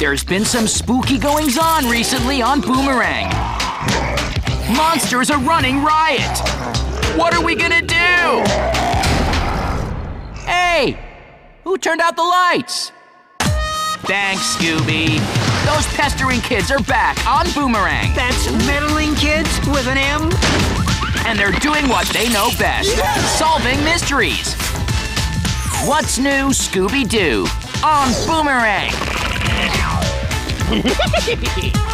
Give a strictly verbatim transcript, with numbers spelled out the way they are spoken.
There's been some spooky goings-on recently on Boomerang. Monsters are running riot. What are we gonna do? Hey, who turned out the lights? Thanks, Scooby. Those pestering kids are back on Boomerang. That's meddling kids with an M? And they're doing what they know best, solving mysteries. What's new, Scooby-Doo, on Boomerang?